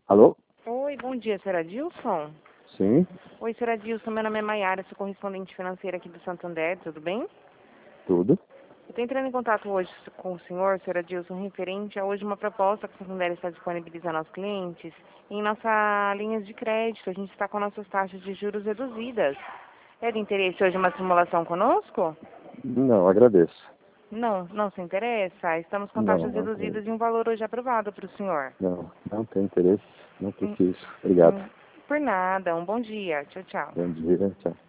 Alô? Oi, bom dia, senhora Dilson? Sim, Oi, senhora Dilson, meu nome é Maiara, sou correspondente financeira aqui do Santander, tudo bem? tudo. Eu estou entrando em contato hoje com o senhor, senhora Dilson, referente a hoje uma proposta que o Santander está disponibilizando aos clientes em nossa linhas de crédito. A gente está com nossas taxas de juros reduzidas. É de interesse hoje uma simulação conosco? Não, agradeço. Não, não se interessa. Estamos com Não, taxas não tem. reduzidas e um valor hoje aprovado para o senhor. Não, não tem interesse. Não Hum, preciso. Obrigado. Por nada, um bom dia. Tchau, tchau. Bom dia, tchau.